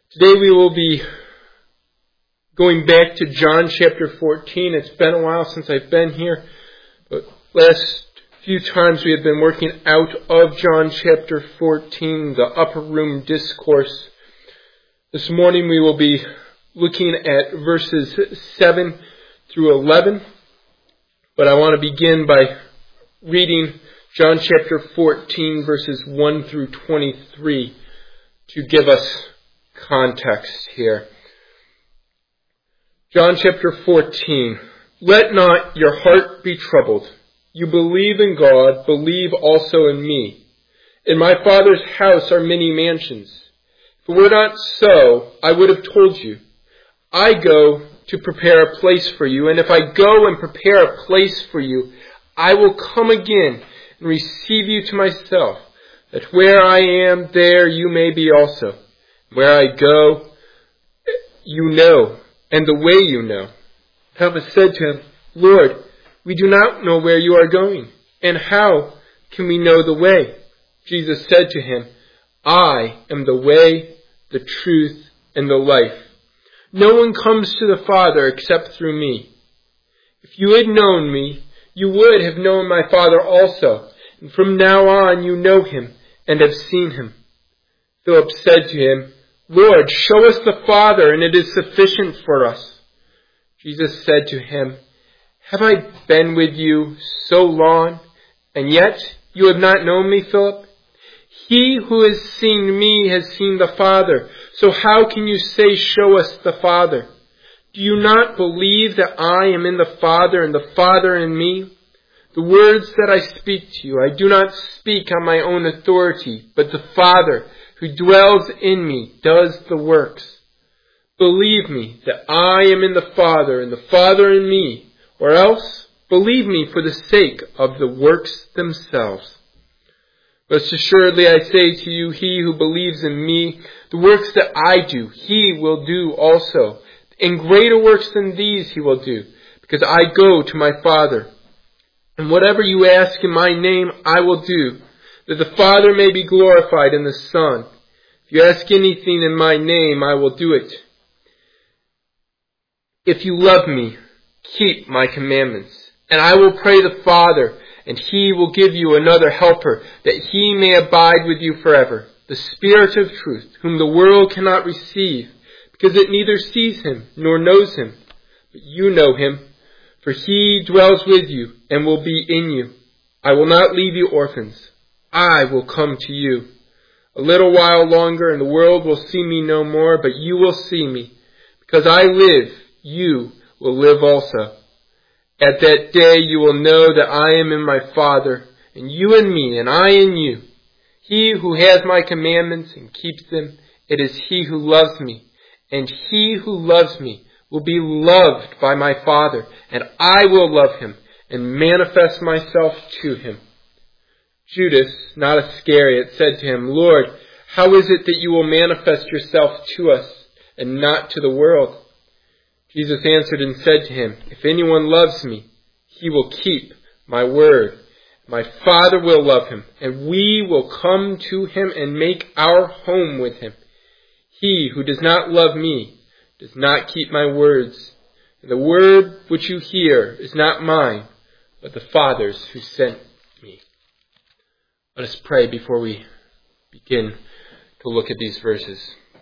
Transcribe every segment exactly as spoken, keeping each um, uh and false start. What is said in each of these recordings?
Today we will be going back to John chapter fourteen. It's been a while since I've been here, but last few times we have been working out of John chapter fourteen, the upper room discourse. This morning we will be looking at verses seven through eleven, but I want to begin by reading John chapter fourteen, verses one through twenty-three to give us context here. John chapter fourteen. Let not your heart be troubled. You believe in God, believe also in me. In my Father's house are many mansions. If it were not so, I would have told you. I go to prepare a place for you, and if I go and prepare a place for you, I will come again and receive you to myself, that where I am, there you may be also. Where I go, you know, and the way you know. Thomas said to him, Lord, we do not know where you are going, and how can we know the way? Jesus said to him, I am the way, the truth, and the life. No one comes to the Father except through me. If you had known me, you would have known my Father also, and from now on you know him and have seen him. Philip said to him, Lord, show us the Father, and it is sufficient for us. Jesus said to him, Have I been with you so long, and yet you have not known me, Philip? He who has seen me has seen the Father. So how can you say, Show us the Father? Do you not believe that I am in the Father, and the Father in me? The words that I speak to you, I do not speak on my own authority, but the Father who dwells in me does the works. Believe me that I am in the Father and the Father in me, or else believe me for the sake of the works themselves. Most assuredly I say to you, he who believes in me, the works that I do, he will do also. And greater works than these he will do, because I go to my Father. And whatever you ask in my name, I will do, that the Father may be glorified in the Son. If you ask anything in my name, I will do it. If you love me, keep my commandments. And I will pray the Father, and he will give you another helper, that he may abide with you forever, the Spirit of truth, whom the world cannot receive, because it neither sees him nor knows him. But you know him, for he dwells with you and will be in you. I will not leave you orphans. I will come to you. A little while longer, and the world will see me no more, but you will see me. Because I live, you will live also. At that day you will know that I am in my Father, and you in me, and I in you. He who has my commandments and keeps them, it is he who loves me. And he who loves me will be loved by my Father, and I will love him and manifest myself to him. Judas, not Iscariot, said to him, Lord, how is it that you will manifest yourself to us and not to the world? Jesus answered and said to him, If anyone loves me, he will keep my word. My Father will love him, and we will come to him and make our home with him. He who does not love me does not keep my words. And the word which you hear is not mine, but the Father's who sent me. Let us pray before we begin to look at these verses.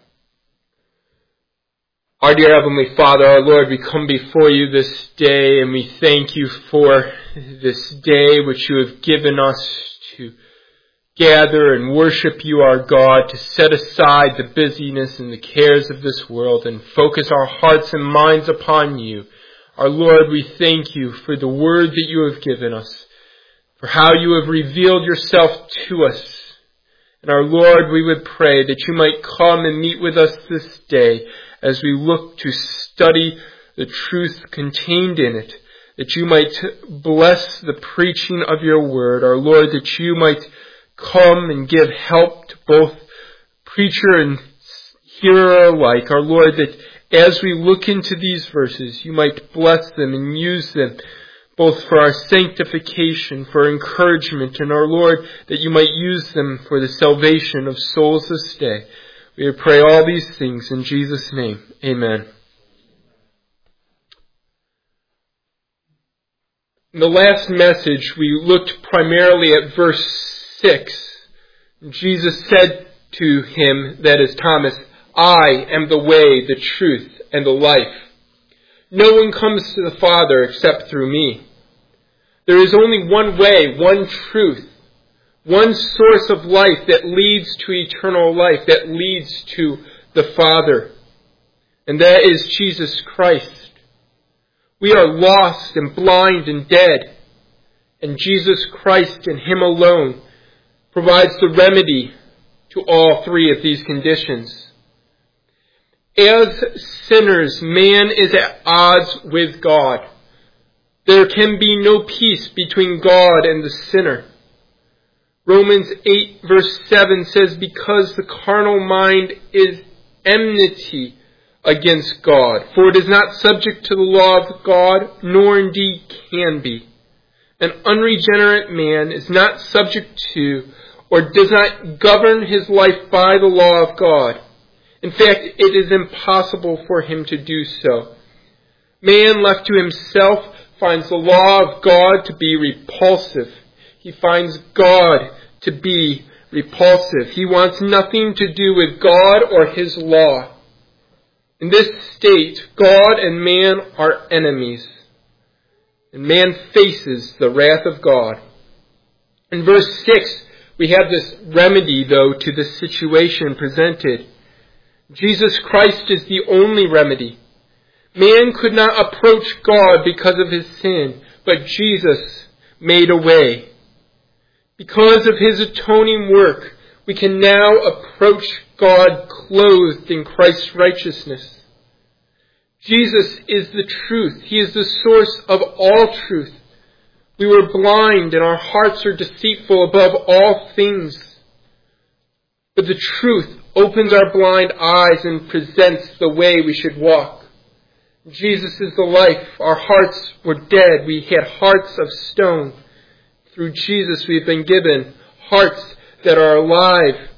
Our dear Heavenly Father, our Lord, we come before you this day, and we thank you for this day which you have given us to gather and worship you, our God, to set aside the busyness and the cares of this world and focus our hearts and minds upon you. Our Lord, we thank you for the word that you have given us, for how you have revealed yourself to us. And our Lord, we would pray that you might come and meet with us this day as we look to study the truth contained in it, that you might bless the preaching of your word. Our Lord, that you might come and give help to both preacher and hearer alike. Our Lord, that as we look into these verses, you might bless them and use them both for our sanctification, for encouragement, and our Lord, that you might use them for the salvation of souls this day. We pray all these things in Jesus' name. Amen. In the last message, we looked primarily at verse six. Jesus said to him, that is Thomas, I am the way, the truth, and the life. No one comes to the Father except through me. There is only one way, one truth, one source of life that leads to eternal life, that leads to the Father. And that is Jesus Christ. We are lost and blind and dead. And Jesus Christ and Him alone provides the remedy to all three of these conditions. As sinners, man is at odds with God. There can be no peace between God and the sinner. Romans eight verse seven says, because the carnal mind is enmity against God, for it is not subject to the law of God, nor indeed can be. An unregenerate man is not subject to or does not govern his life by the law of God. In fact, it is impossible for him to do so. Man left to himself finds the law of God to be repulsive. He finds God to be repulsive. He wants nothing to do with God or His law. In this state, God and man are enemies. And man faces the wrath of God. In verse six, we have this remedy, though, to the situation presented. Jesus Christ is the only remedy. Man could not approach God because of his sin, but Jesus made a way. Because of His atoning work, we can now approach God clothed in Christ's righteousness. Jesus is the truth. He is the source of all truth. We were blind and our hearts are deceitful above all things. But the truth opens our blind eyes and presents the way we should walk. Jesus is the life. Our hearts were dead. We had hearts of stone. Through Jesus we've been given hearts that are alive.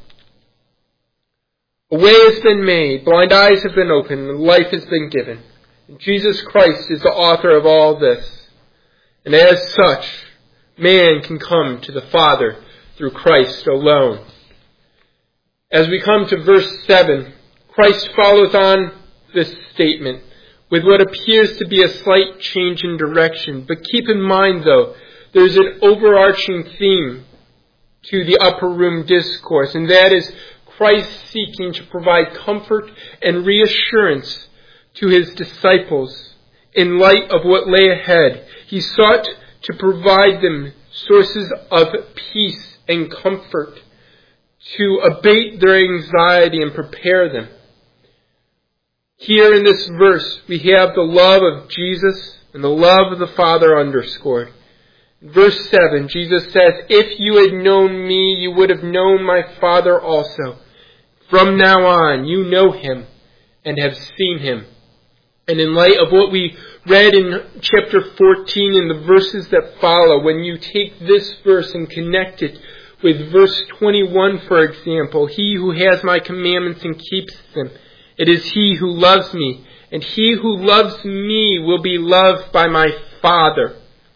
A way has been made, blind eyes have been opened, and life has been given. And Jesus Christ is the author of all this. And as such, man can come to the Father through Christ alone. As we come to verse seven, Christ follows on this statement with what appears to be a slight change in direction. But keep in mind, though, there's an overarching theme to the upper room discourse, and that is Christ seeking to provide comfort and reassurance to His disciples in light of what lay ahead. He sought to provide them sources of peace and comfort to abate their anxiety and prepare them. Here in this verse, we have the love of Jesus and the love of the Father underscored. Verse seven, Jesus says, if you had known me, you would have known my Father also. From now on, you know Him and have seen Him. And in light of what we read in chapter fourteen and the verses that follow, when you take this verse and connect it with verse twenty-one, for example, he who has my commandments and keeps them, it is he who loves me, and he who loves me will be loved by my Father.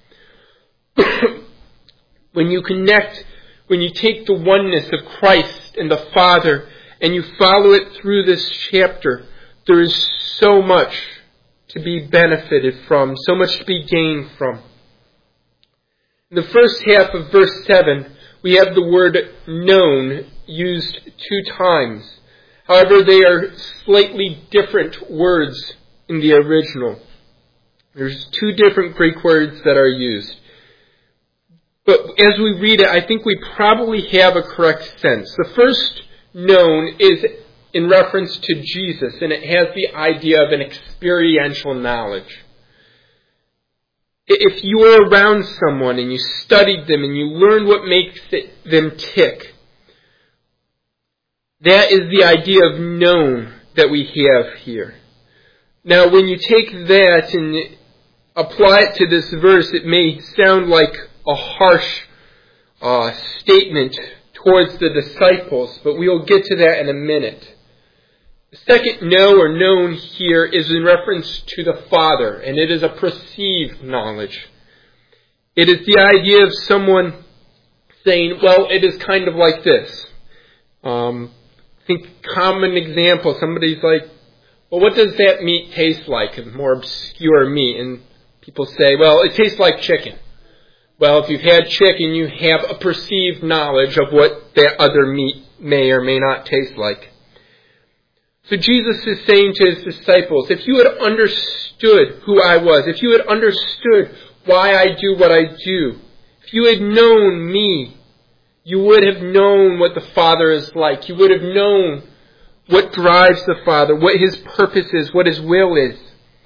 When you connect, when you take the oneness of Christ and the Father and you follow it through this chapter, there is so much to be benefited from, so much to be gained from. In the first half of verse seven, we have the word known used two times. However, they are slightly different words in the original. There's two different Greek words that are used. But as we read it, I think we probably have a correct sense. The first known is in reference to Jesus, and it has the idea of an experiential knowledge. If you were around someone and you studied them and you learned what makes it, them tick, that is the idea of known that we have here. Now, when you take that and apply it to this verse, it may sound like a harsh uh, statement towards the disciples, but we will get to that in a minute. The second know or known here is in reference to the Father, and it is a perceived knowledge. It is the idea of someone saying, well, it is kind of like this. Um, I think common example, somebody's like, well, what does that meat taste like? A more obscure meat. And people say, well, it tastes like chicken. Well, if you've had chicken, you have a perceived knowledge of what that other meat may or may not taste like. So Jesus is saying to his disciples, if you had understood who I was, if you had understood why I do what I do, if you had known me, you would have known what the Father is like. You would have known what drives the Father, what his purpose is, what his will is.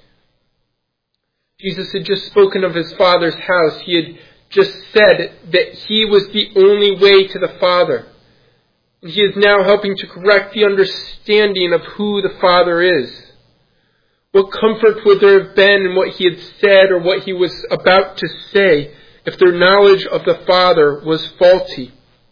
Jesus had just spoken of his Father's house. He had just said that he was the only way to the Father. And he is now helping to correct the understanding of who the Father is. What comfort would there have been in what he had said or what he was about to say if their knowledge of the Father was faulty?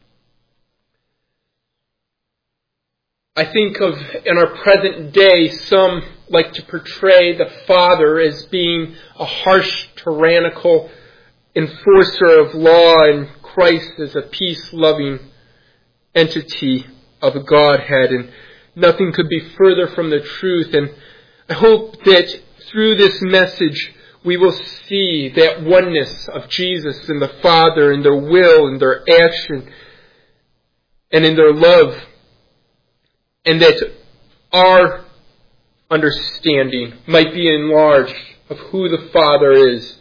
I think of, in our present day, some like to portray the Father as being a harsh, tyrannical enforcer of law and Christ as a peace-loving entity of a Godhead. And nothing could be further from the truth. And I hope that through this message we will see that oneness of Jesus and the Father in their will and their action and in their love. And that our understanding might be enlarged of who the Father is.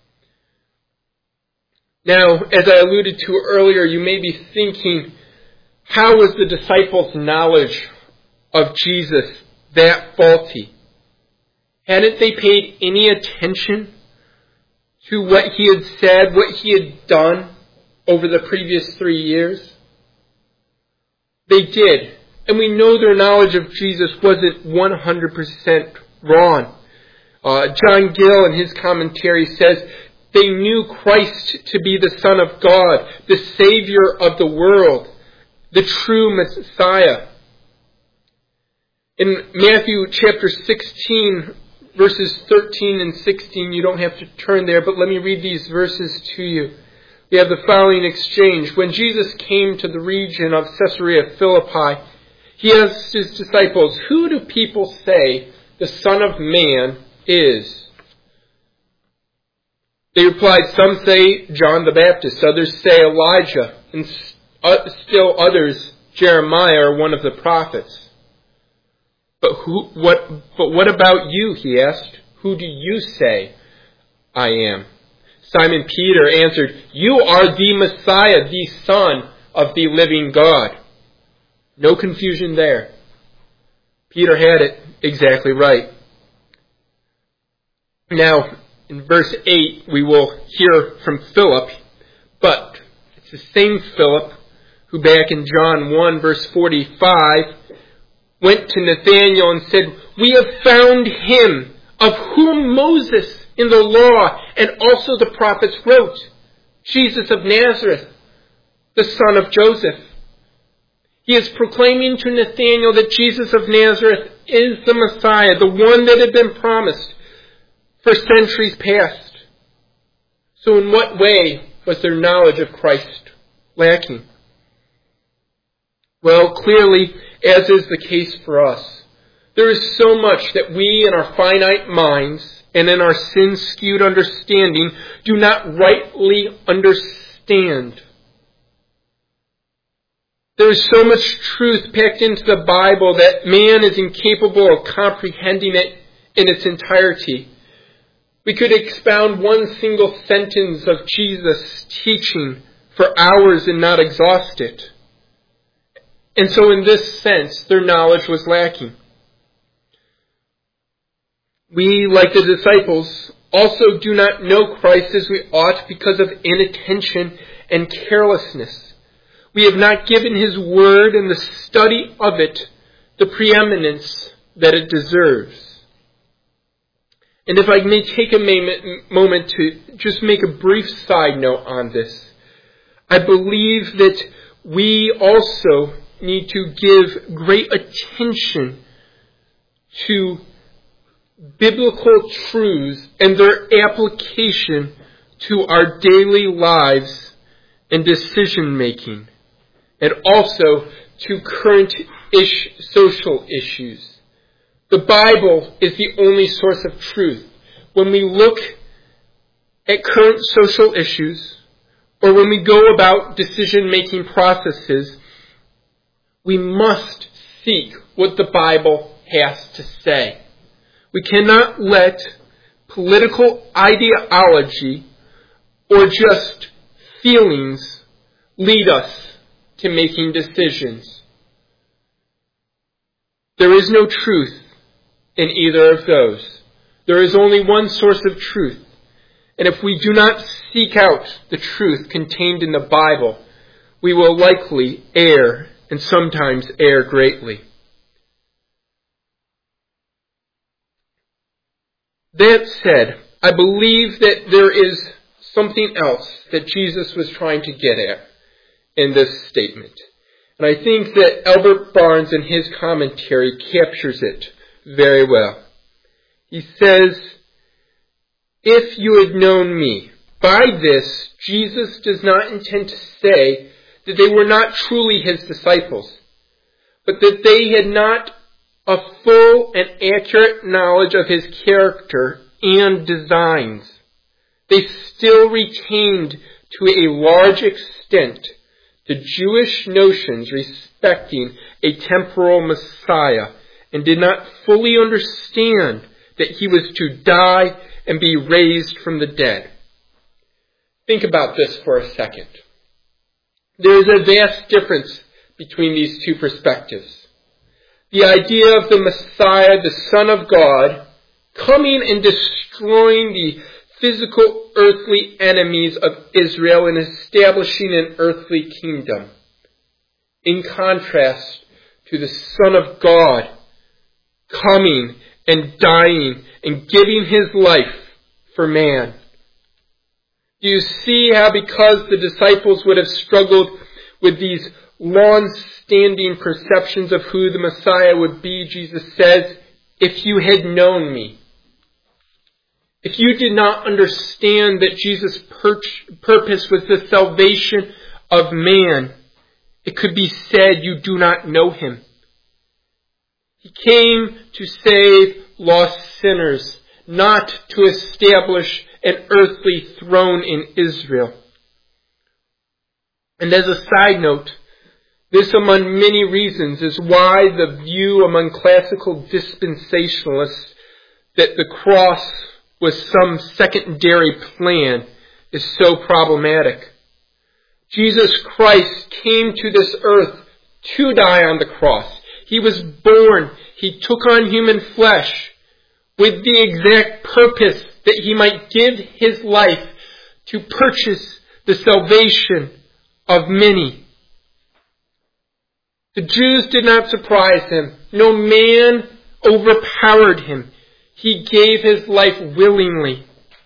Now, as I alluded to earlier, you may be thinking, how was the disciples' knowledge of Jesus that faulty? Hadn't they paid any attention to what he had said, what he had done over the previous three years? They did. And we know their knowledge of Jesus wasn't one hundred percent wrong. Uh, John Gill in his commentary says, they knew Christ to be the Son of God, the Savior of the world, the true Messiah. In Matthew chapter sixteen, verses thirteen and sixteen, you don't have to turn there, but let me read these verses to you. We have the following exchange. When Jesus came to the region of Caesarea Philippi, he asked his disciples, who do people say the Son of Man is? They replied, some say John the Baptist, others say Elijah, and still others, Jeremiah or one of the prophets. But who, what, but what about you, he asked. Who do you say I am? Simon Peter answered, you are the Messiah, the Son of the living God. No confusion there. Peter had it exactly right. Now, in verse eight, we will hear from Philip, but it's the same Philip who back in John one, verse forty-five, went to Nathanael and said, we have found him of whom Moses in the law and also the prophets wrote, Jesus of Nazareth, the son of Joseph. He is proclaiming to Nathanael that Jesus of Nazareth is the Messiah, the one that had been promised for centuries past. So in what way was their knowledge of Christ lacking? Well, clearly, as is the case for us, there is so much that we in our finite minds and in our sin-skewed understanding do not rightly understand. There is so much truth packed into the Bible that man is incapable of comprehending it in its entirety. We could expound one single sentence of Jesus' teaching for hours and not exhaust it. And so in this sense, their knowledge was lacking. We, like the disciples, also do not know Christ as we ought because of inattention and carelessness. We have not given his word and the study of it the preeminence that it deserves. And if I may take a moment to just make a brief side note on this, I believe that we also need to give great attention to biblical truths and their application to our daily lives and decision making, and also to current ish, social issues. The Bible is the only source of truth. When we look at current social issues, or when we go about decision-making processes, we must seek what the Bible has to say. We cannot let political ideology or just feelings lead us to making decisions. There is no truth in either of those. There is only one source of truth. And if we do not seek out the truth contained in the Bible, we will likely err, and sometimes err greatly. That said, I believe that there is something else that Jesus was trying to get at in this statement. And I think that Albert Barnes in his commentary captures it very well. He says, "If you had known me," by this, Jesus does not intend to say that they were not truly his disciples, but that they had not a full and accurate knowledge of his character and designs. They still retained to a large extent the Jewish notions respecting a temporal Messiah, and did not fully understand that he was to die and be raised from the dead. Think about this for a second. There is a vast difference between these two perspectives. The idea of the Messiah, the Son of God, coming and destroying the physical earthly enemies of Israel and establishing an earthly kingdom, in contrast to the Son of God coming and dying and giving his life for man. Do you see how, because the disciples would have struggled with these long-standing perceptions of who the Messiah would be, Jesus says, "If you had known me." If you did not understand that Jesus' purpose was the salvation of man, it could be said you do not know him. He came to save lost sinners, not to establish an earthly throne in Israel. And as a side note, this among many reasons is why the view among classical dispensationalists that the cross was some secondary plan is so problematic. Jesus Christ came to this earth to die on the cross. He was born. He took on human flesh with the exact purpose that he might give his life to purchase the salvation of many. The Jews did not surprise him. No man overpowered him. He gave his life willingly.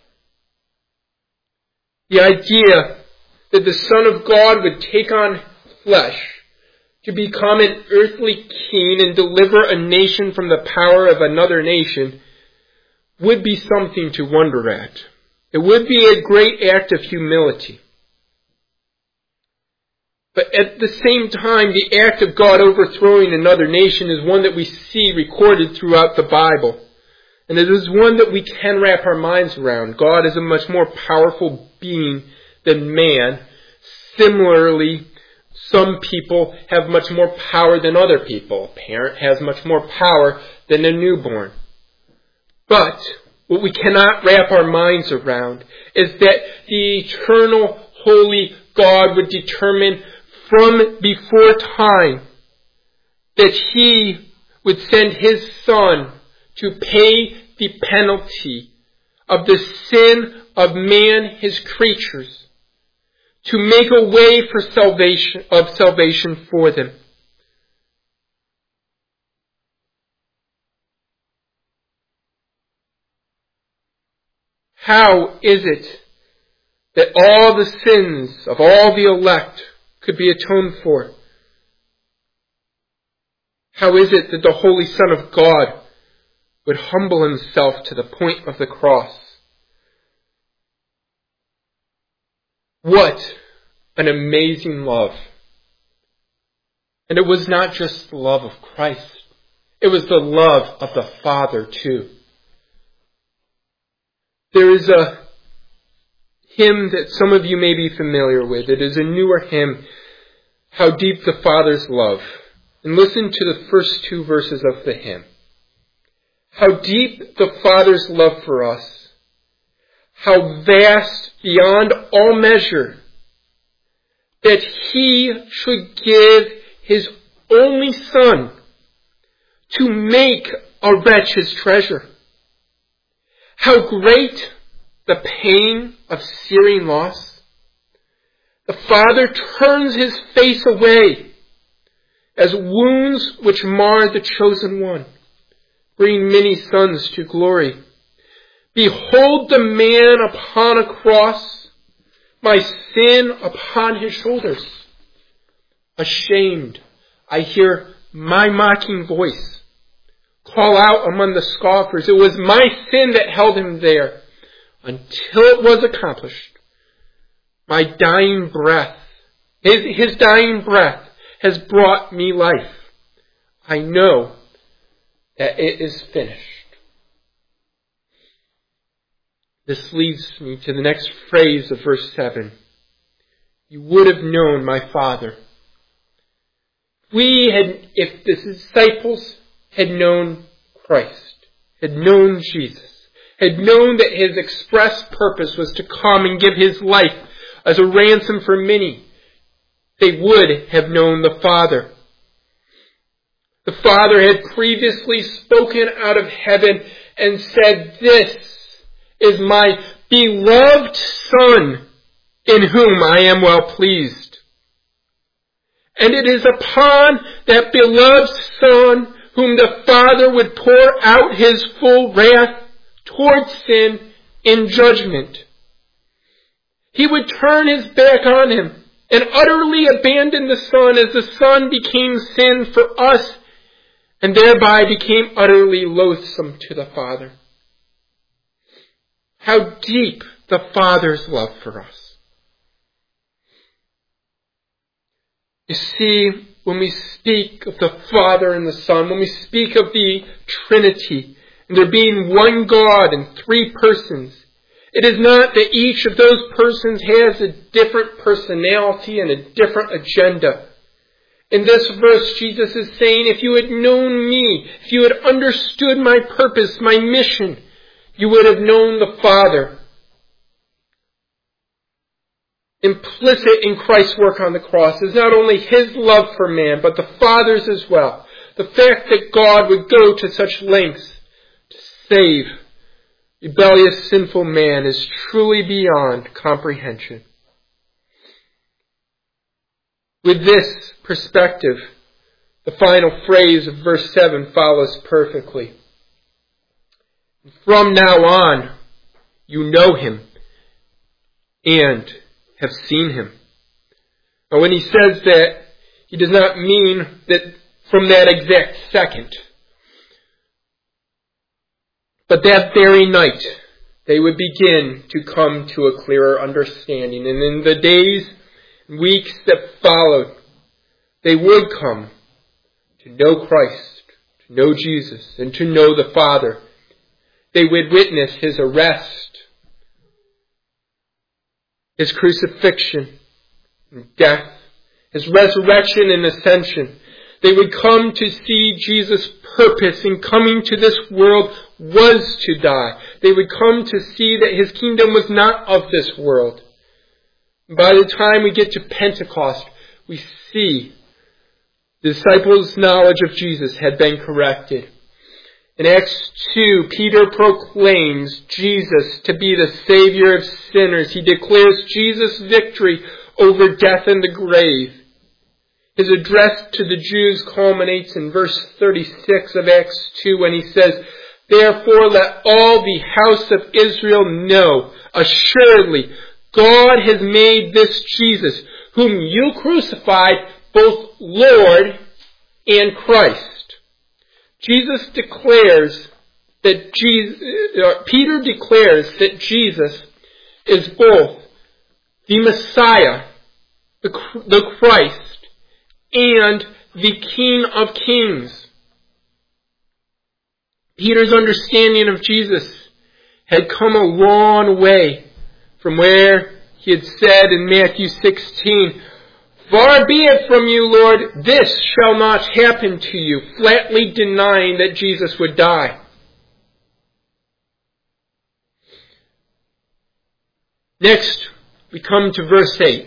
The idea that the Son of God would take on flesh to become an earthly king and deliver a nation from the power of another nation would be something to wonder at. It would be a great act of humility. But at the same time, the act of God overthrowing another nation is one that we see recorded throughout the Bible. And it is one that we can wrap our minds around. God is a much more powerful being than man. Similarly, some people have much more power than other people. A parent has much more power than a newborn. But what we cannot wrap our minds around is that the eternal, holy God would determine from before time that he would send his Son to pay the penalty of the sin of man, his creatures, to make a way for salvation, of salvation for them. How is it that all the sins of all the elect could be atoned for? How is it that the Holy Son of God would humble himself to the point of the cross. What an amazing love. And it was not just the love of Christ. It was the love of the Father too. There is a hymn that some of you may be familiar with. It is a newer hymn, How Deep the Father's Love. And listen to the first two verses of the hymn. How deep the Father's love for us. How vast beyond all measure, that He should give His only Son to make a wretch His treasure. How great the pain of searing loss. The Father turns His face away as wounds which mar the chosen one bring many sons to glory. Behold the man upon a cross, my sin upon his shoulders. Ashamed, I hear my mocking voice call out among the scoffers. It was my sin that held him there until it was accomplished. My dying breath, his, his dying breath has brought me life. I know that it is finished. This leads me to the next phrase of verse seven. You would have known my Father. We had, if the disciples had known Christ, had known Jesus, had known that His express purpose was to come and give His life as a ransom for many, they would have known the Father. The Father had previously spoken out of heaven and said, "This is my beloved Son, in whom I am well pleased." And it is upon that beloved Son whom the Father would pour out His full wrath towards sin in judgment. He would turn His back on Him and utterly abandon the Son as the Son became sin for us and thereby became utterly loathsome to the Father. How deep the Father's love for us. You see, when we speak of the Father and the Son, when we speak of the Trinity, and there being one God in three persons, it is not that each of those persons has a different personality and a different agenda. In this verse, Jesus is saying, if you had known me, if you had understood my purpose, my mission, you would have known the Father. Implicit in Christ's work on the cross is not only His love for man, but the Father's as well. The fact that God would go to such lengths to save rebellious, sinful man is truly beyond comprehension. With this perspective, the final phrase of verse seven follows perfectly. From now on, you know Him and have seen Him. Now, when he says that, he does not mean that from that exact second. But that very night, they would begin to come to a clearer understanding. And in the days and weeks that followed, they would come to know Christ, to know Jesus, and to know the Father. They would witness His arrest, His crucifixion and death, His resurrection and ascension. They would come to see Jesus' purpose in coming to this world was to die. They would come to see that His kingdom was not of this world. By the time we get to Pentecost, we see the disciples' knowledge of Jesus had been corrected. In Acts two, Peter proclaims Jesus to be the Savior of sinners. He declares Jesus' victory over death and the grave. His address to the Jews culminates in verse thirty-six of Acts two when he says, "Therefore let all the house of Israel know, assuredly, God has made this Jesus, whom you crucified, both Lord and Christ." Jesus declares that Jesus, uh, Peter declares that Jesus is both the Messiah, the, the Christ, and the King of Kings. Peter's understanding of Jesus had come a long way from where he had said in Matthew sixteen, "Far be it from you, Lord, this shall not happen to you," flatly denying that Jesus would die. Next, we come to verse eight.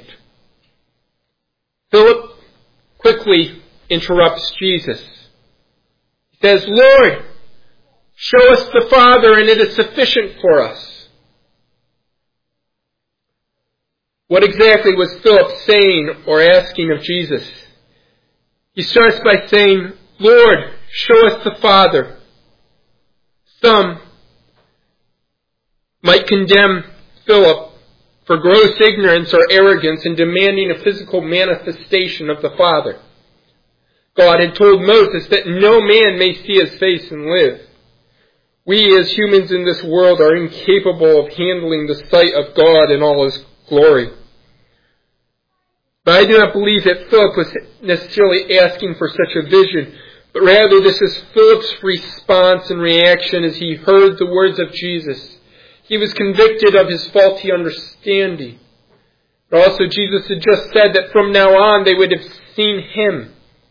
Philip quickly interrupts Jesus. He says, "Lord, show us the Father, and it is sufficient for us." What exactly was Philip saying or asking of Jesus? He starts by saying, "Lord, show us the Father." Some might condemn Philip for gross ignorance or arrogance in demanding a physical manifestation of the Father. God had told Moses that no man may see his face and live. We as humans in this world are incapable of handling the sight of God in all His glory. But I do not believe that Philip was necessarily asking for such a vision, but rather this is Philip's response and reaction as he heard the words of Jesus. He was convicted of his faulty understanding. But also Jesus had just said that from now on they would have seen Him.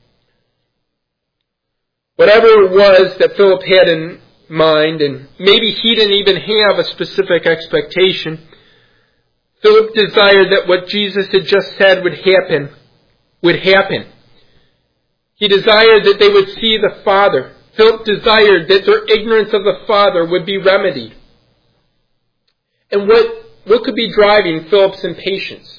Whatever it was that Philip had in mind, and maybe he didn't even have a specific expectation, Philip desired that what Jesus had just said would happen, would happen. He desired that they would see the Father. Philip desired that their ignorance of the Father would be remedied. And what, what could be driving Philip's impatience?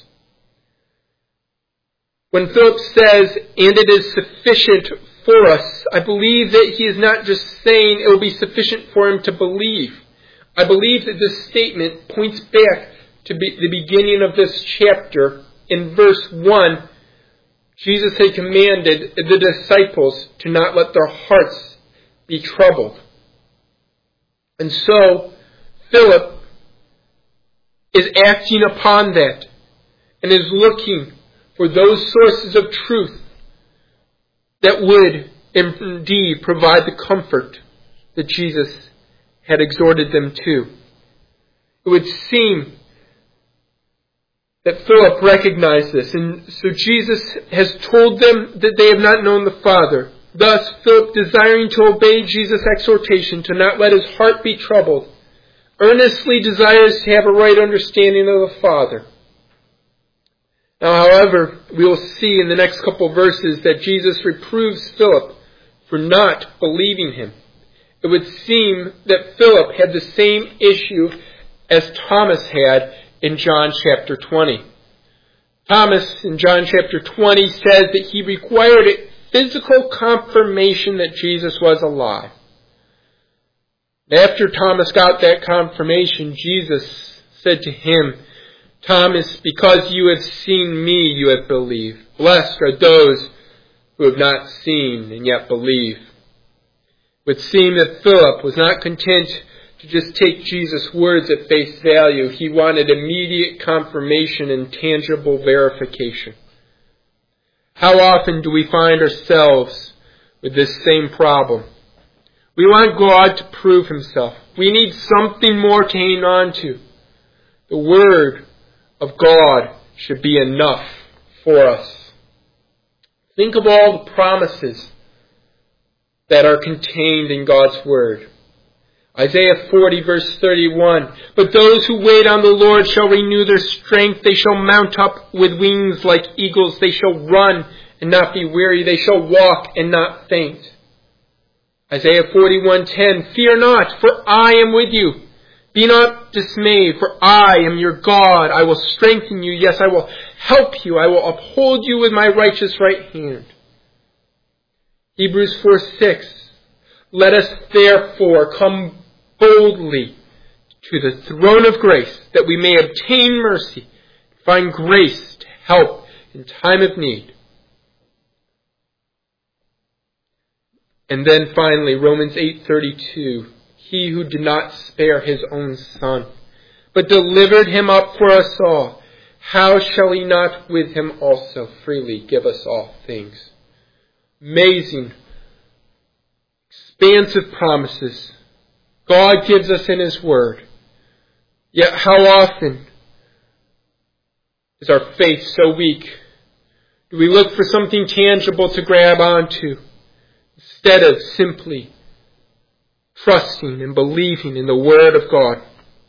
When Philip says, "and it is sufficient for us," I believe that he is not just saying it will be sufficient for him to believe. I believe that this statement points back to be the beginning of this chapter. In verse one, Jesus had commanded the disciples to not let their hearts be troubled. And so, Philip is acting upon that and is looking for those sources of truth that would indeed provide the comfort that Jesus had exhorted them to. It would seem that Philip recognized this, and so Jesus has told them that they have not known the Father. Thus, Philip, desiring to obey Jesus' exhortation to not let his heart be troubled, earnestly desires to have a right understanding of the Father. Now, however, we will see in the next couple of verses that Jesus reproves Philip for not believing him. It would seem that Philip had the same issue as Thomas had in John chapter twenty. Thomas in John chapter twenty says that he required a physical confirmation that Jesus was alive. After Thomas got that confirmation, Jesus said to him, "Thomas, because you have seen me, you have believed. Blessed are those who have not seen and yet believe." It would seem that Philip was not content to just take Jesus' words at face value. He wanted immediate confirmation and tangible verification. How often do we find ourselves with this same problem? We want God to prove Himself. We need something more to hang on to. The Word of God should be enough for us. Think of all the promises that are contained in God's Word. Isaiah forty verse thirty-one, "But those who wait on the Lord shall renew their strength. They shall mount up with wings like eagles. They shall run and not be weary. They shall walk and not faint." Isaiah forty-one ten, "Fear not, for I am with you. Be not dismayed, for I am your God. I will strengthen you. Yes, I will help you. I will uphold you with my righteous right hand." Hebrews four six, "Let us therefore come boldly to the throne of grace, that we may obtain mercy, find grace to help in time of need." And then finally, Romans eight thirty-two, he who did not spare his own Son, but delivered him up for us all, how shall he not with him also freely give us all things? Amazing, expansive promises God gives us in his word. Yet how often is our faith so weak? Do we look for something tangible to grab onto instead of simply trusting and believing in the Word of God?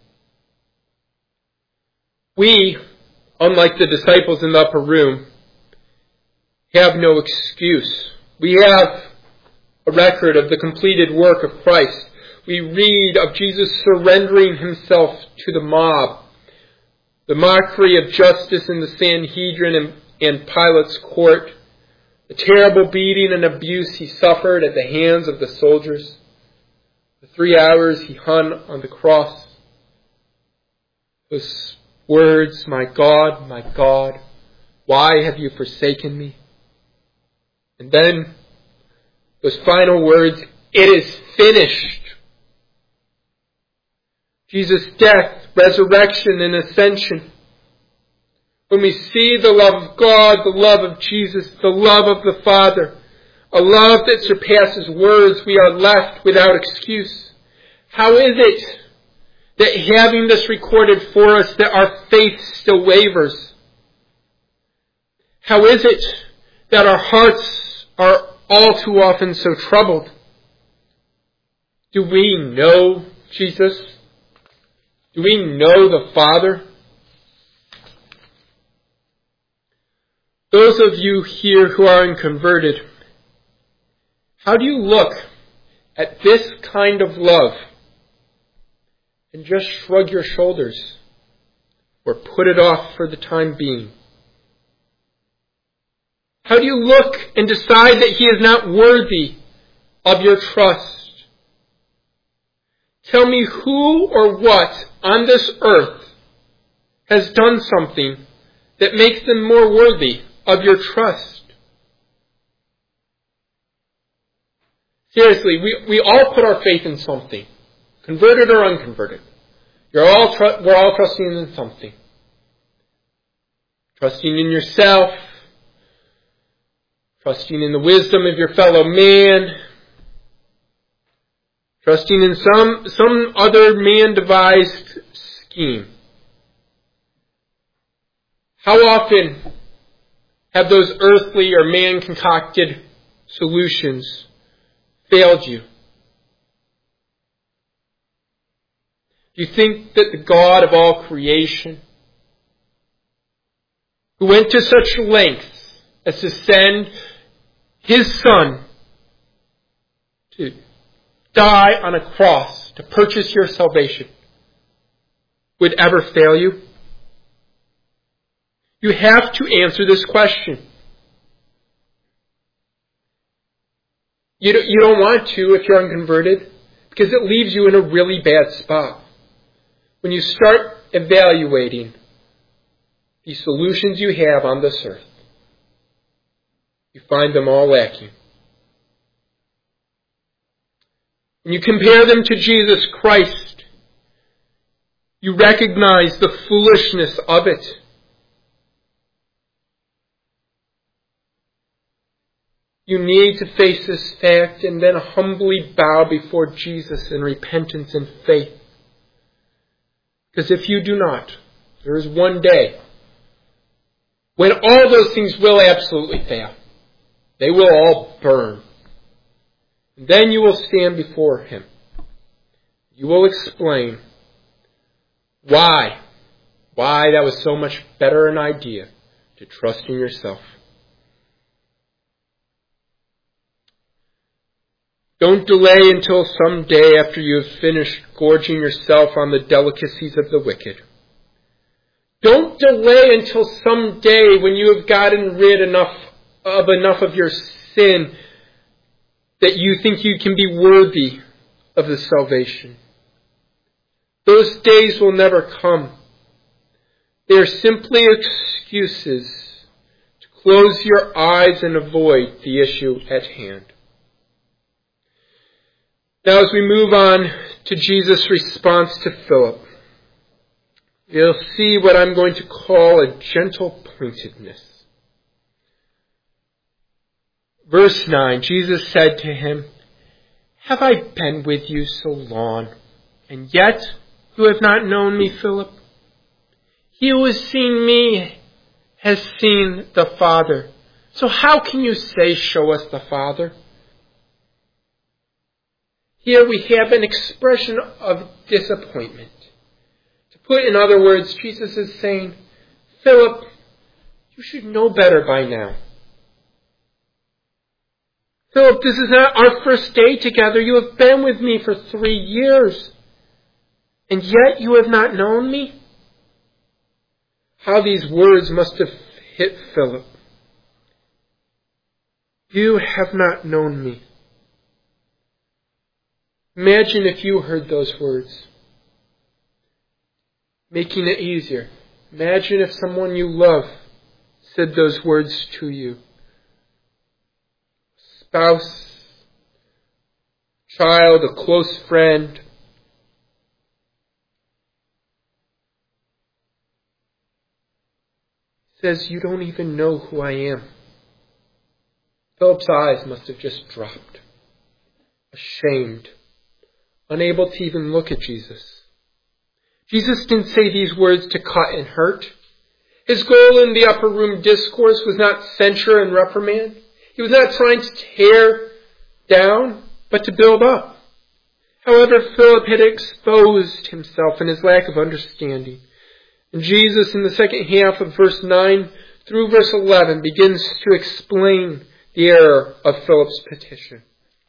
We, unlike the disciples in the upper room, have no excuse. We have a record of the completed work of Christ. We read of Jesus surrendering himself to the mob, the mockery of justice in the Sanhedrin and, and Pilate's court, the terrible beating and abuse he suffered at the hands of the soldiers, the three hours he hung on the cross. Those words, "My God, my God, why have you forsaken me?" And then those final words, "It is finished." Jesus' death, resurrection, and ascension. When we see the love of God, the love of Jesus, the love of the Father, a love that surpasses words, we are left without excuse. How is it that having this recorded for us, that our faith still wavers? How is it that our hearts are all too often so troubled? Do we know Jesus? Do we know the Father? Those of you here who are unconverted, how do you look at this kind of love and just shrug your shoulders or put it off for the time being? How do you look and decide that he is not worthy of your trust? Tell me who or what on this earth has done something that makes them more worthy of your trust. Seriously, we, we all put our faith in something, converted or unconverted. You're all tr- we're all trusting in something. Trusting in yourself, trusting in the wisdom of your fellow man, trusting in some, some other man-devised scheme. How often have those earthly or man-concocted solutions failed you? Do you think that the God of all creation, who went to such lengths as to send his Son to die on a cross to purchase your salvation, would ever fail you? You have to answer this question. You don't, you don't want to if you're unconverted, because it leaves you in a really bad spot. When you start evaluating the solutions you have on this earth, you find them all lacking. When you compare them to Jesus Christ, you recognize the foolishness of it. You need to face this fact and then humbly bow before Jesus in repentance and faith. Because if you do not, there is one day when all those things will absolutely fail. They will all burn. And then you will stand before him. You will explain why, why that was so much better an idea to trust in yourself. Don't delay until some day after you have finished gorging yourself on the delicacies of the wicked. Don't delay until some day when you have gotten rid enough of enough of your sin that you think you can be worthy of the salvation. Those days will never come. They are simply excuses to close your eyes and avoid the issue at hand. Now as we move on to Jesus' response to Philip, you'll see what I'm going to call a gentle pointedness. Verse nine, Jesus said to him, "Have I been with you so long, and yet you have not known me, Philip? He who has seen me has seen the Father. So how can you say, 'Show us the Father'?" Here we have an expression of disappointment. To put in other words, Jesus is saying, Philip, you should know better by now. Philip, this is not our first day together. You have been with me for three years, and yet you have not known me? How these words must have hit Philip. You have not known me. Imagine if you heard those words. Making it easier. Imagine if someone you love said those words to you. Spouse, child, a close friend. Says, you don't even know who I am. Philip's eyes must have just dropped. Ashamed. Unable to even look at Jesus. Jesus didn't say these words to cut and hurt. His goal in the upper room discourse was not censure and reprimand. He was not trying to tear down, but to build up. However, Philip had exposed himself in his lack of understanding. And Jesus, in the second half of verse nine through verse eleven, begins to explain the error of Philip's petition.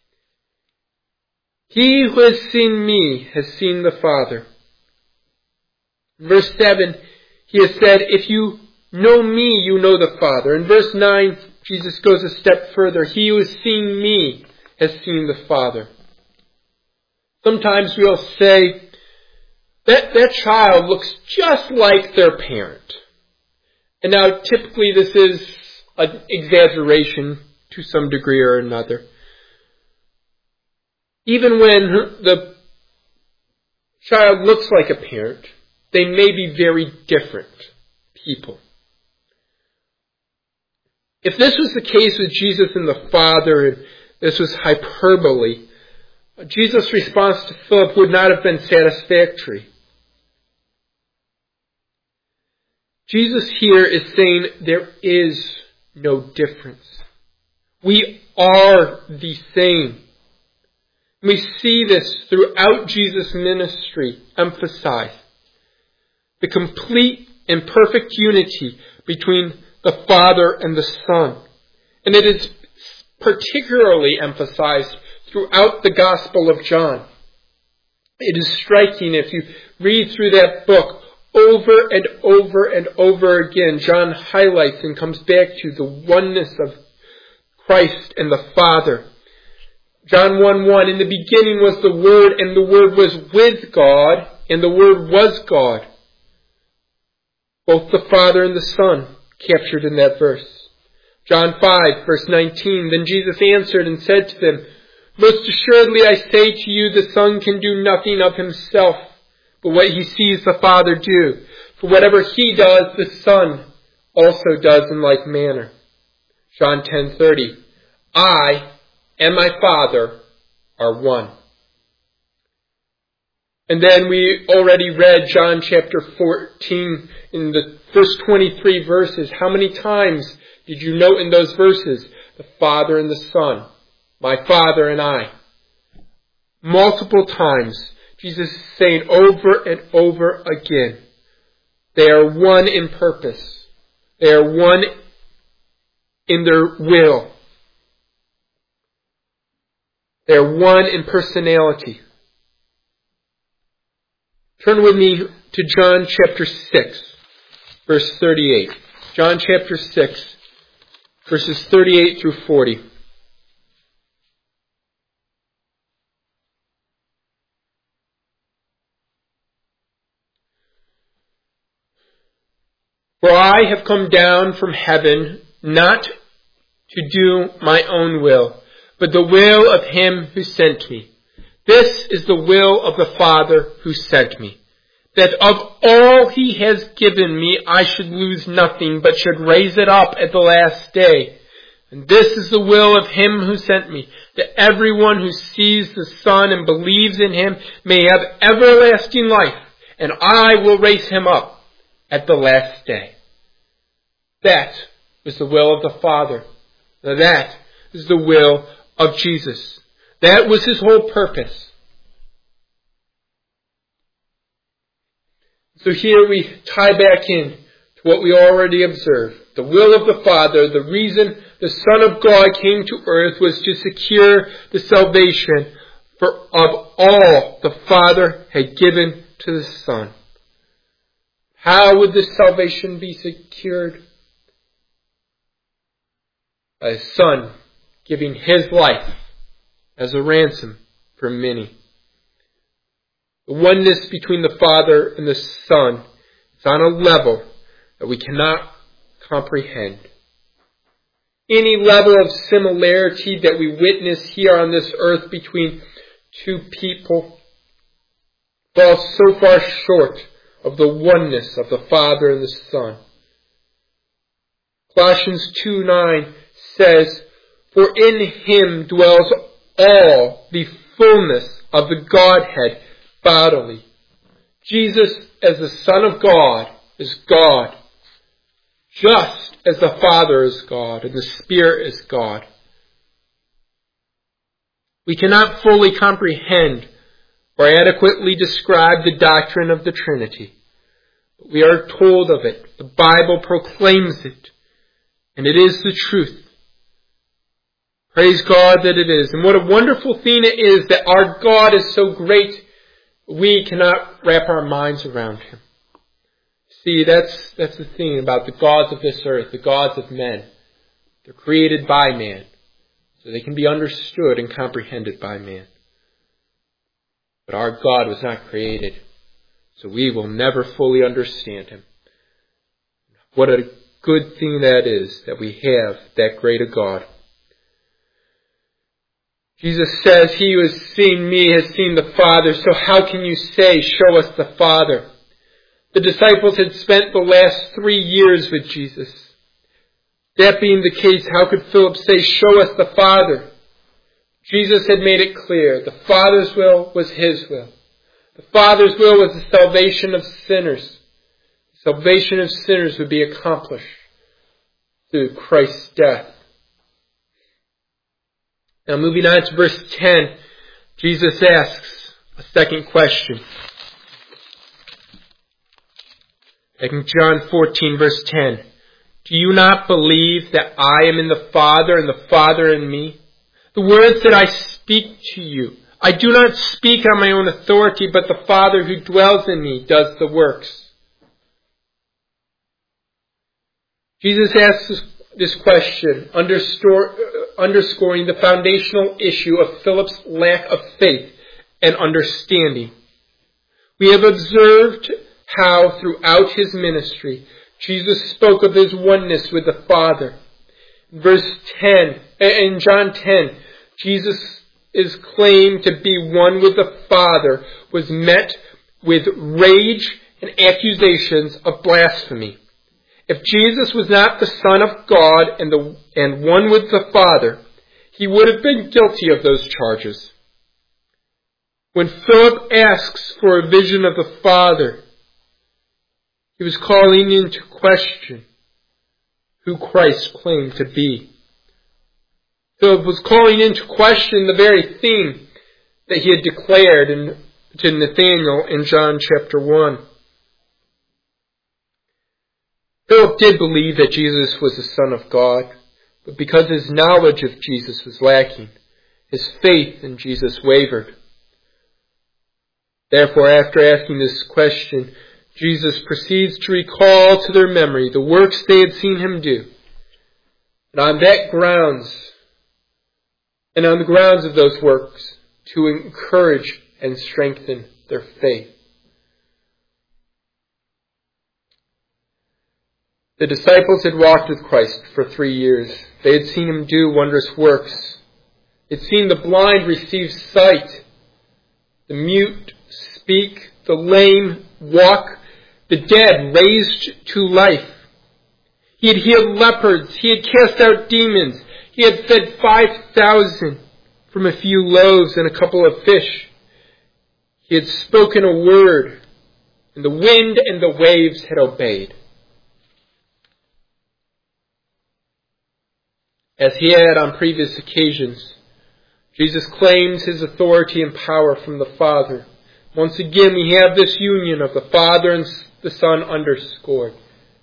He who has seen me has seen the Father. In verse seven, he has said, if you know me, you know the Father. In verse nine, Jesus goes a step further. He who has seen me has seen the Father. Sometimes we'll say, that, that child looks just like their parent. And now typically this is an exaggeration to some degree or another. Even when the child looks like a parent, they may be very different people. If this was the case with Jesus and the Father, and this was hyperbole, Jesus' response to Philip would not have been satisfactory. Jesus here is saying there is no difference. We are the same. We see this throughout Jesus' ministry emphasized. The complete and perfect unity between the Father and the Son. And it is particularly emphasized throughout the Gospel of John. It is striking if you read through that book over and over and over again. John highlights and comes back to the oneness of Christ and the Father. John one one, in the beginning was the Word, and the Word was with God, and the Word was God. Both the Father and the Son captured in that verse. John five, verse nineteen, then Jesus answered and said to them, most assuredly I say to you, the Son can do nothing of himself, but what he sees the Father do. For whatever he does, the Son also does in like manner. John ten thirty, I and my Father are one. And then we already read John chapter fourteen in the first twenty-three verses. How many times did you note in those verses the Father and the Son, my Father and I? Multiple times, Jesus is saying over and over again, they are one in purpose. They are one in their will. They are one in personality. Turn with me to John chapter six, verse thirty-eight. John chapter six, verses thirty-eight through forty. For I have come down from heaven not to do my own will, but the will of him who sent me. This is the will of the Father who sent me, that of all he has given me I should lose nothing, but should raise it up at the last day. And this is the will of him who sent me, that everyone who sees the Son and believes in him may have everlasting life, and I will raise him up at the last day. That was the will of the Father. Now that is the will of Jesus. That was his whole purpose. So here we tie back in to what we already observed. The will of the Father, the reason the Son of God came to earth was to secure the salvation for of all the Father had given to the Son. How would this salvation be secured? By the Son giving his life as a ransom for many. The oneness between the Father and the Son is on a level that we cannot comprehend. Any level of similarity that we witness here on this earth between two people falls so far short of the oneness of the Father and the Son. Colossians two nine says, "For in him dwells all the fullness of the Godhead bodily." Jesus, as the Son of God, is God, just as the Father is God and the Spirit is God. We cannot fully comprehend or adequately describe the doctrine of the Trinity. But we are told of it. The Bible proclaims it. And it is the truth. Praise God that it is. And what a wonderful thing it is that our God is so great, we cannot wrap our minds around him. See, that's that's the thing about the gods of this earth, the gods of men. They're created by man, so they can be understood and comprehended by man. But our God was not created, so we will never fully understand him. What a good thing that is, that we have that great a God. Jesus says, "He who has seen me has seen the Father, so how can you say, 'Show us the Father'?" The disciples had spent the last three years with Jesus. That being the case, how could Philip say, "Show us the Father"? Jesus had made it clear. The Father's will was his will. The Father's will was the salvation of sinners. The salvation of sinners would be accomplished through Christ's death. Now moving on to verse ten, Jesus asks a second question. Back in John fourteen, verse ten. "Do you not believe that I am in the Father and the Father in me? The words that I speak to you, I do not speak on my own authority, but the Father who dwells in me does the works." Jesus asks this question, underscoring the foundational issue of Philip's lack of faith and understanding. We have observed how throughout his ministry, Jesus spoke of his oneness with the Father. In verse ten, in John ten, Jesus' claim to be one with the Father was met with rage and accusations of blasphemy. If Jesus was not the Son of God and, the, and one with the Father, he would have been guilty of those charges. When Philip asks for a vision of the Father, he was calling into question who Christ claimed to be. Philip was calling into question the very thing that he had declared in, to Nathanael in John chapter one. Philip did believe that Jesus was the Son of God, but because his knowledge of Jesus was lacking, his faith in Jesus wavered. Therefore, after asking this question, Jesus proceeds to recall to their memory the works they had seen him do. And on that grounds, and on the grounds of those works, to encourage and strengthen their faith. The disciples had walked with Christ for three years. They had seen him do wondrous works. They had seen the blind receive sight. The mute speak, the lame walk, the dead raised to life. He had healed lepers. He had cast out demons. He had fed five thousand from a few loaves and a couple of fish. He had spoken a word, and the wind and the waves had obeyed. As he had on previous occasions, Jesus claims his authority and power from the Father. Once again, we have this union of the Father and the Son underscored.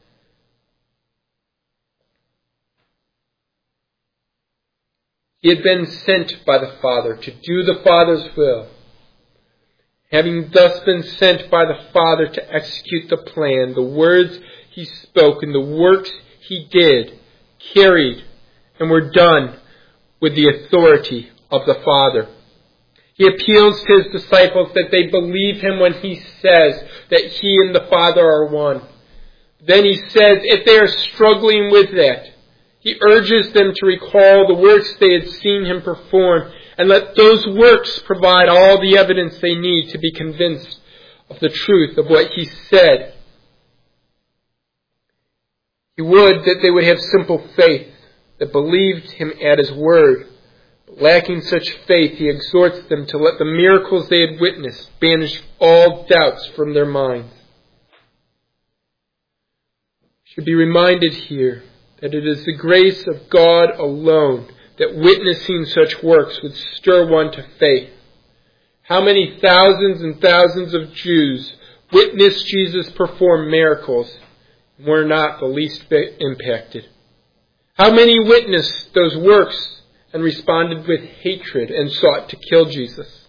He had been sent by the Father to do the Father's will. Having thus been sent by the Father to execute the plan, the words he spoke and the works he did carried and were done with the authority of the Father. He appeals to his disciples that they believe him when he says that he and the Father are one. Then he says, if they are struggling with that, he urges them to recall the works they had seen him perform, and let those works provide all the evidence they need to be convinced of the truth of what he said. He would that they would have simple faith that believed him at his word. But lacking such faith, he exhorts them to let the miracles they had witnessed banish all doubts from their minds. We should be reminded here that it is the grace of God alone that witnessing such works would stir one to faith. How many thousands and thousands of Jews witnessed Jesus perform miracles and were not the least bit impacted? How many witnessed those works and responded with hatred and sought to kill Jesus?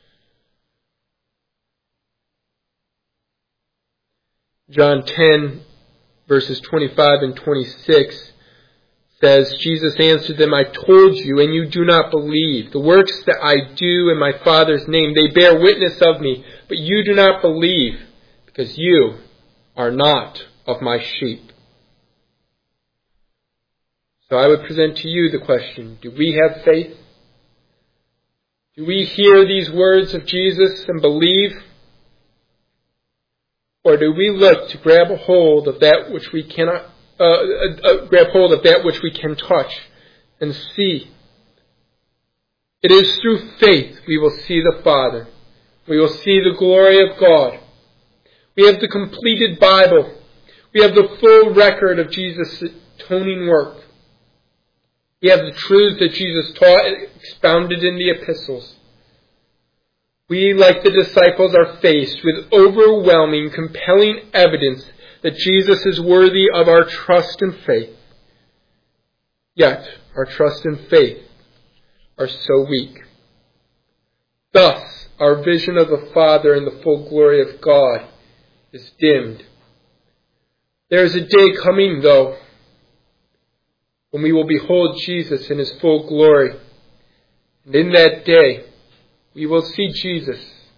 John ten, verses twenty-five and twenty-six says, Jesus answered them, I told you, and you do not believe. The works that I do in my Father's name, they bear witness of me, but you do not believe, because you are not of my sheep. So I would present to you the question, do we have faith? Do we hear these words of Jesus and believe? Or do we look to grab a hold of that which we cannot Uh, uh, uh, grab hold of that which we can touch and see? It is through faith we will see the Father. We will see the glory of God. We have the completed Bible. We have the full record of Jesus' atoning work. We have the truths that Jesus taught and expounded in the epistles. We, like the disciples, are faced with overwhelming, compelling evidence that Jesus is worthy of our trust and faith. Yet, our trust and faith are so weak. Thus, our vision of the Father and the full glory of God is dimmed. There is a day coming, though, when we will behold Jesus in his full glory. And in that day, we will see Jesus.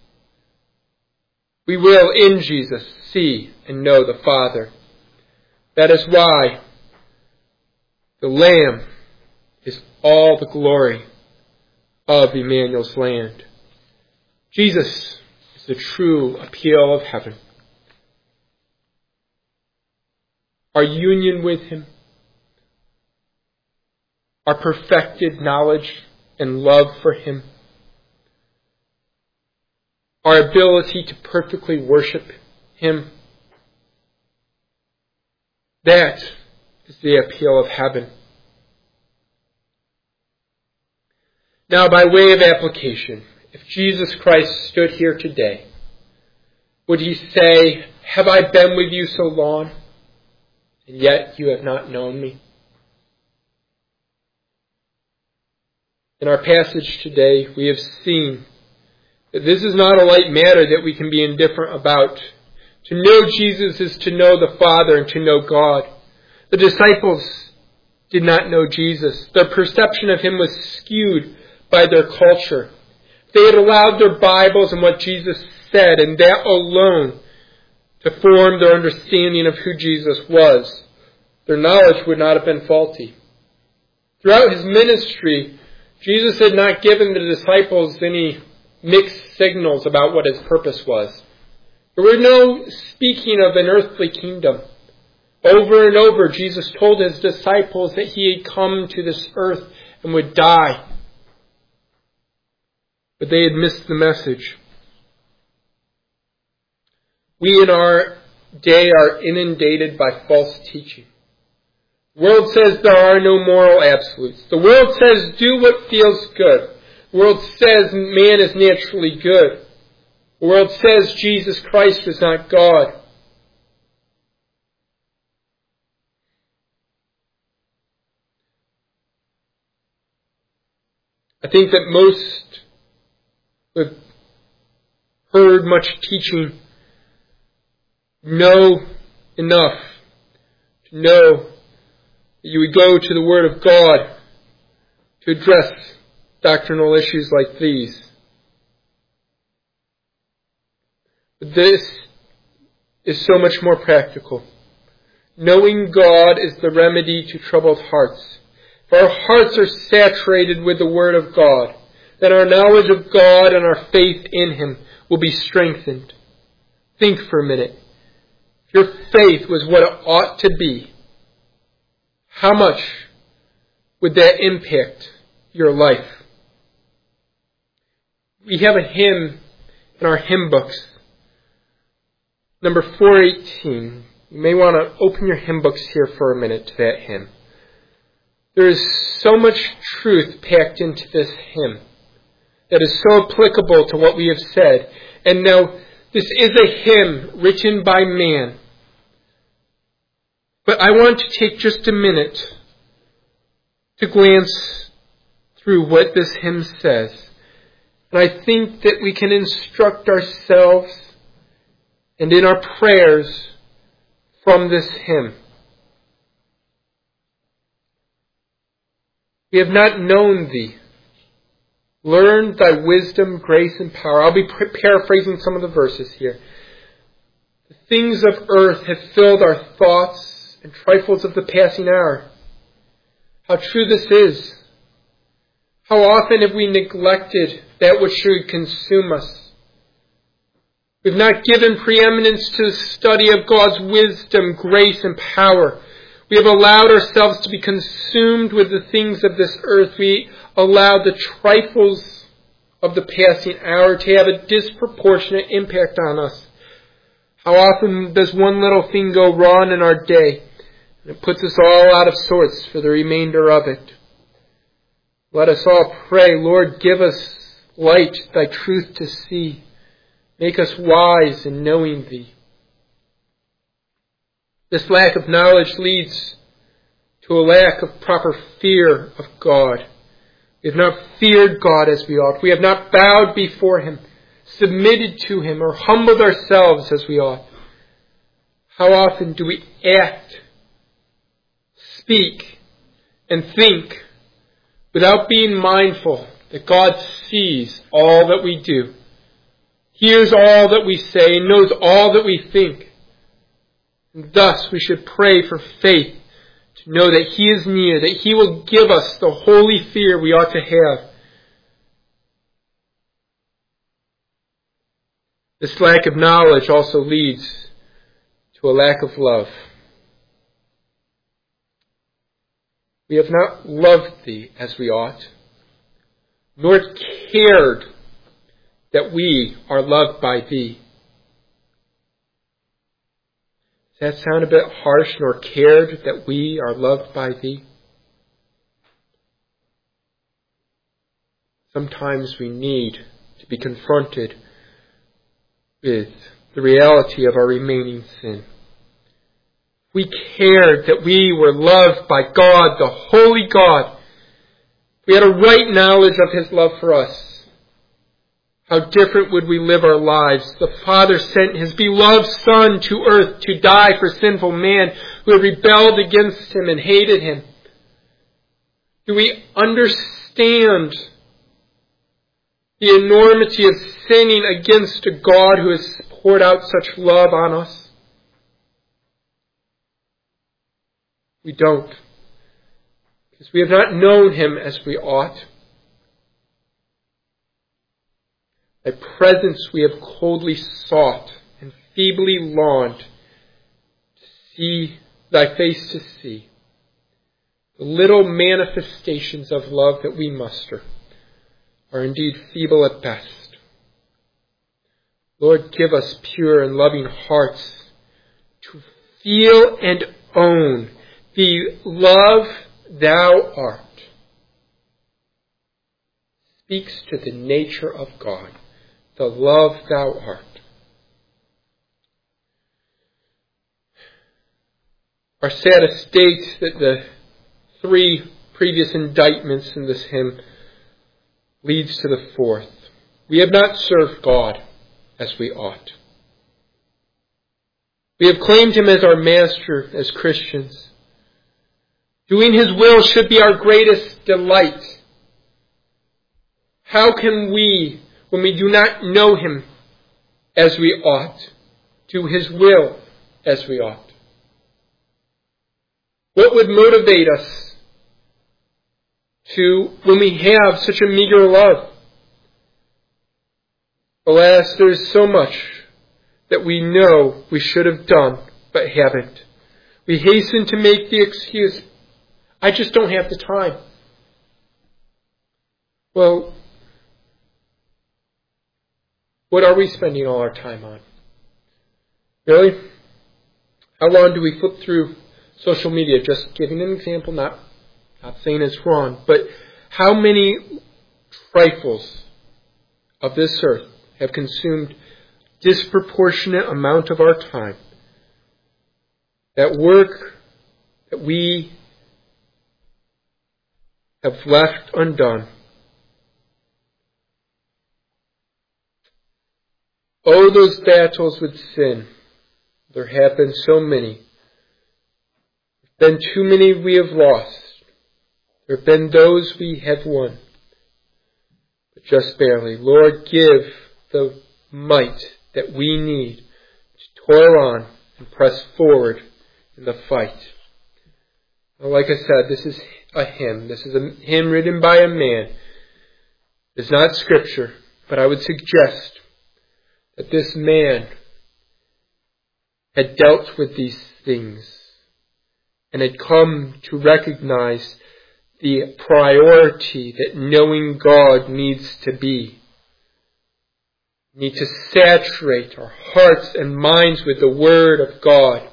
We will, in Jesus, see and know the Father. That is why the Lamb is all the glory of Emmanuel's land. Jesus is the true appeal of heaven. Our union with him, our perfected knowledge and love for him, our ability to perfectly worship him, that is the appeal of heaven. Now, by way of application, if Jesus Christ stood here today, would he say, have I been with you so long, and yet you have not known me? In our passage today, we have seen that this is not a light matter that we can be indifferent about. To know Jesus is to know the Father and to know God. The disciples did not know Jesus. Their perception of him was skewed by their culture. They had allowed their Bibles and what Jesus said, and that alone, to form their understanding of who Jesus was. Their knowledge would not have been faulty. Throughout his ministry, Jesus had not given the disciples any mixed signals about what his purpose was. There were no speaking of an earthly kingdom. Over and over, Jesus told his disciples that he had come to this earth and would die. But they had missed the message. We in our day are inundated by false teaching. The world says there are no moral absolutes. The world says do what feels good. The world says man is naturally good. The world says Jesus Christ is not God. I think that most who have heard much teaching know enough to know that you would go to the Word of God to address doctrinal issues like these. But this is so much more practical. Knowing God is the remedy to troubled hearts. If our hearts are saturated with the Word of God, then our knowledge of God and our faith in Him will be strengthened. Think for a minute. If your faith was what it ought to be, how much would that impact your life? We have a hymn in our hymn books, number four eighteen. You may want to open your hymn books here for a minute to that hymn. There is so much truth packed into this hymn that is so applicable to what we have said. And now, this is a hymn written by man. But I want to take just a minute to glance through what this hymn says. And I think that we can instruct ourselves and in our prayers from this hymn. We have not known Thee. Learn Thy wisdom, grace, and power. I'll be paraphrasing some of the verses here. The things of earth have filled our thoughts and trifles of the passing hour. How true this is. How often have we neglected that which should consume us? We've not given preeminence to the study of God's wisdom, grace, and power. We have allowed ourselves to be consumed with the things of this earth. We allowed the trifles of the passing hour to have a disproportionate impact on us. How often does one little thing go wrong in our day, and it puts us all out of sorts for the remainder of it? Let us all pray, Lord, give us light, Thy truth to see. Make us wise in knowing Thee. This lack of knowledge leads to a lack of proper fear of God. We have not feared God as we ought. We have not bowed before Him, submitted to Him, or humbled ourselves as we ought. How often do we act, speak, and think without being mindful that God sees all that we do, hears all that we say, and knows all that we think? And thus we should pray for faith to know that He is near, that He will give us the holy fear we ought to have. This lack of knowledge also leads to a lack of love. We have not loved Thee as we ought, nor cared that we are loved by Thee. Does that sound a bit harsh, nor cared that we are loved by Thee? Sometimes we need to be confronted with the reality of our remaining sin. We cared that we were loved by God, the holy God. We had a right knowledge of His love for us. How different would we live our lives? The Father sent His beloved Son to earth to die for sinful man who had rebelled against Him and hated Him. Do we understand the enormity of sinning against a God who has poured out such love on us? We don't, because we have not known Him as we ought. Thy presence we have coldly sought and feebly longed to see thy face to see. The little manifestations of love that we muster are indeed feeble at best. Lord, give us pure and loving hearts to feel and own the love thou art. Speaks to the nature of God, the love thou art. Our sad estate that the three previous indictments in this hymn leads to the fourth. We have not served God as we ought. We have claimed him as our master as Christians. Doing his will should be our greatest delight. How can we, when we do not know him as we ought, do his will as we ought? What would motivate us to, when we have such a meager love? Alas, there is so much that we know we should have done, but haven't. We hasten to make the excuse, I just don't have the time. Well, what are we spending all our time on? Really? How long do we flip through social media? Just giving an example, not, not saying it's wrong, but how many trifles of this earth have consumed disproportionate amount of our time? That work that we have left undone. Oh, those battles with sin. There have been so many. There have been too many we have lost. There have been those we have won. But just barely. Lord, give the might that we need to toil on and press forward in the fight. Well, like I said, this is a hymn. This is a hymn written by a man. It's not scripture, but I would suggest that this man had dealt with these things and had come to recognize the priority that knowing God needs to be. We need to saturate our hearts and minds with the Word of God.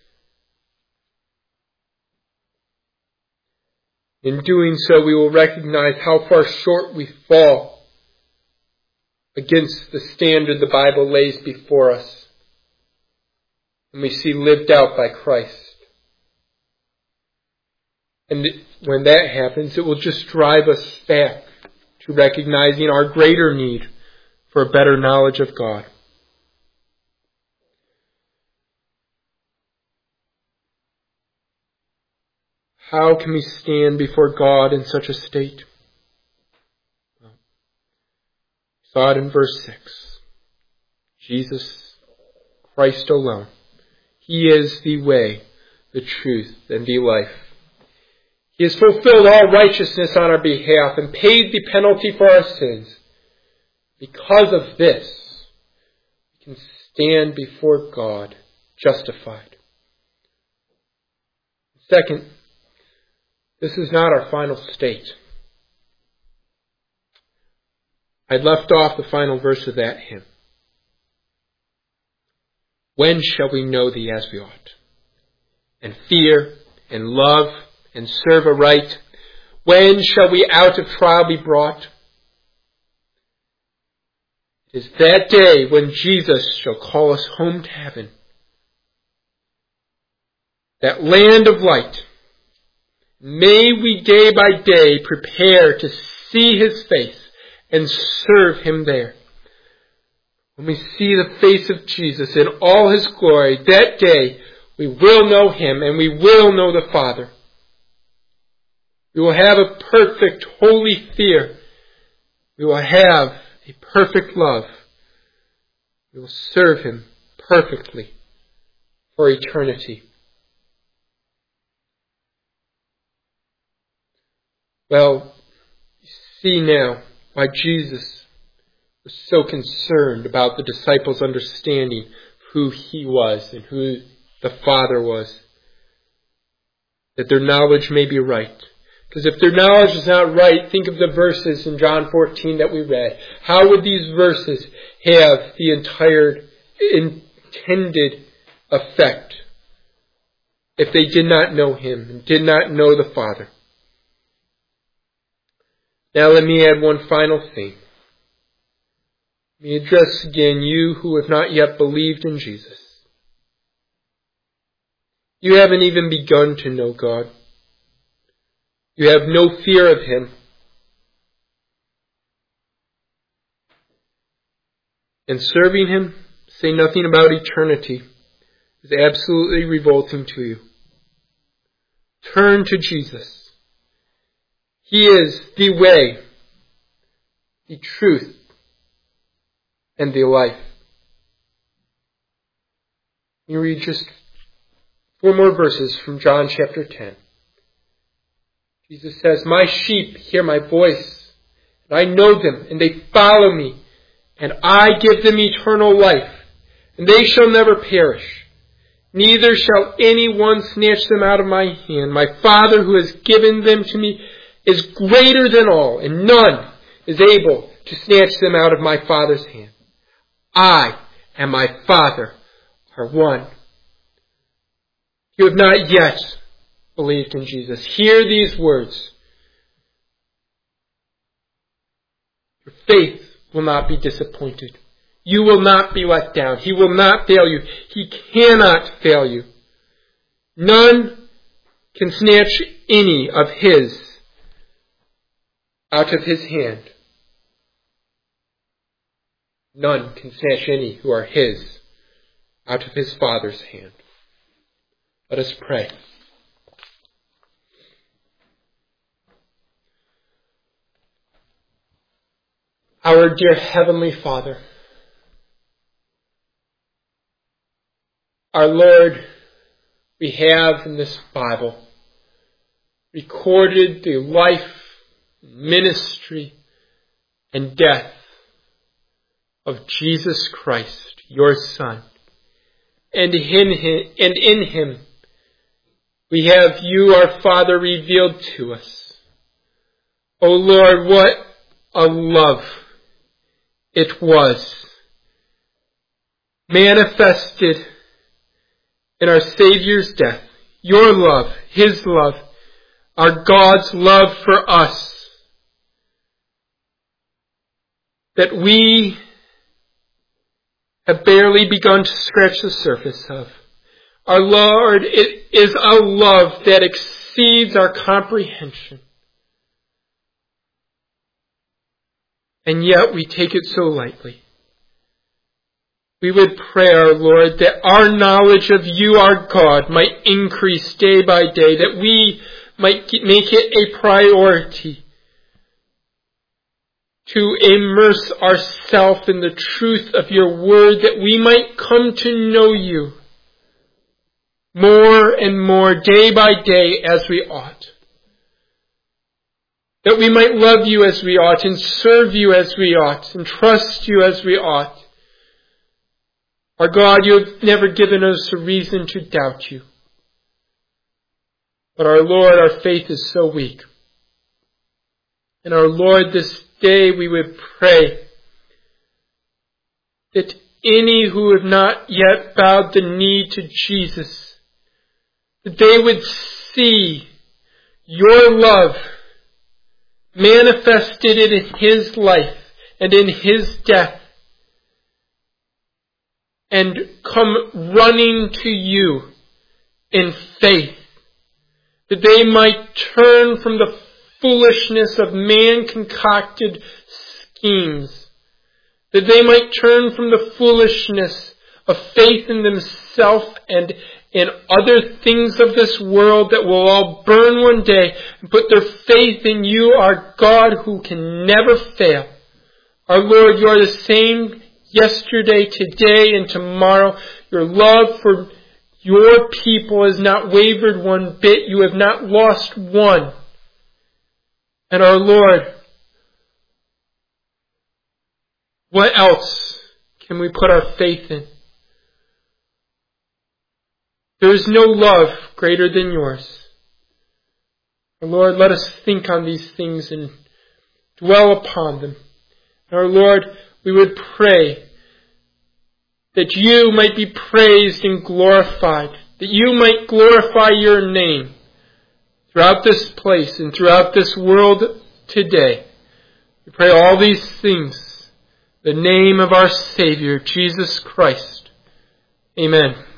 In doing so, we will recognize how far short we fall against the standard the Bible lays before us, and we see lived out by Christ. And when that happens, it will just drive us back to recognizing our greater need for a better knowledge of God. How can we stand before God in such a state? Well, we saw it in verse six. Jesus Christ alone. He is the way, the truth, and the life. He has fulfilled all righteousness on our behalf and paid the penalty for our sins. Because of this, we can stand before God justified. Second, this is not our final state. I left off the final verse of that hymn. When shall we know thee as we ought, and fear and love and serve aright? When shall we out of trial be brought? It is that day when Jesus shall call us home to heaven, that land of light. May we day by day prepare to see his face and serve him there. When we see the face of Jesus in all his glory, that day we will know him and we will know the Father. We will have a perfect holy fear. We will have a perfect love. We will serve him perfectly for eternity. Well, you see now why Jesus was so concerned about the disciples' understanding who he was and who the Father was, that their knowledge may be right. Because if their knowledge is not right, think of the verses in John fourteen that we read. How would these verses have the entire intended effect if they did not know him and did not know the Father? Now let me add one final thing. Let me address again you who have not yet believed in Jesus. You haven't even begun to know God. You have no fear of him. And serving him, say nothing about eternity, is absolutely revolting to you. Turn to Jesus. He is the way, the truth, and the life. You read just four more verses from John chapter ten. Jesus says, "My sheep hear my voice, and I know them, and they follow me, and I give them eternal life, and they shall never perish. Neither shall anyone snatch them out of my hand. My Father who has given them to me is greater than all, and none is able to snatch them out of my Father's hand. I and my Father are one." You have not yet believed in Jesus. Hear these words. Your faith will not be disappointed. You will not be let down. He will not fail you. He cannot fail you. None can snatch any of his out of his hand. None can snatch any who are his out of his Father's hand. Let us pray. Our dear Heavenly Father, our Lord, we have in this Bible recorded the life, ministry, and death of Jesus Christ, your Son. And in him, and in him we have you, our Father, revealed to us. O Lord, what a love it was manifested in our Savior's death. Your love, his love, our God's love for us, that we have barely begun to scratch the surface of. Our Lord, it is a love that exceeds our comprehension. And yet we take it so lightly. We would pray, our Lord, that our knowledge of you, our God, might increase day by day, that we might make it a priority to immerse ourselves in the truth of your word, that we might come to know you more and more day by day as we ought. That we might love you as we ought, and serve you as we ought, and trust you as we ought. Our God, you have never given us a reason to doubt you. But our Lord, our faith is so weak. And our Lord, this day we would pray that any who have not yet bowed the knee to Jesus, that they would see your love manifested in his life and in his death, and come running to you in faith, that they might turn from the foolishness of man-concocted schemes, that they might turn from the foolishness of faith in themselves and in other things of this world that will all burn one day, and put their faith in you, our God, who can never fail. Our Lord, you are the same yesterday, today, and tomorrow. Your love for your people has not wavered one bit. You have not lost one. And our Lord, What else can we put our faith in? There is no love greater than yours. Lord, let us think on these things and dwell upon them. Our Lord, we would pray that you might be praised and glorified, that you might glorify your name throughout this place and throughout this world today. We pray all these things in the name of our Savior, Jesus Christ. Amen.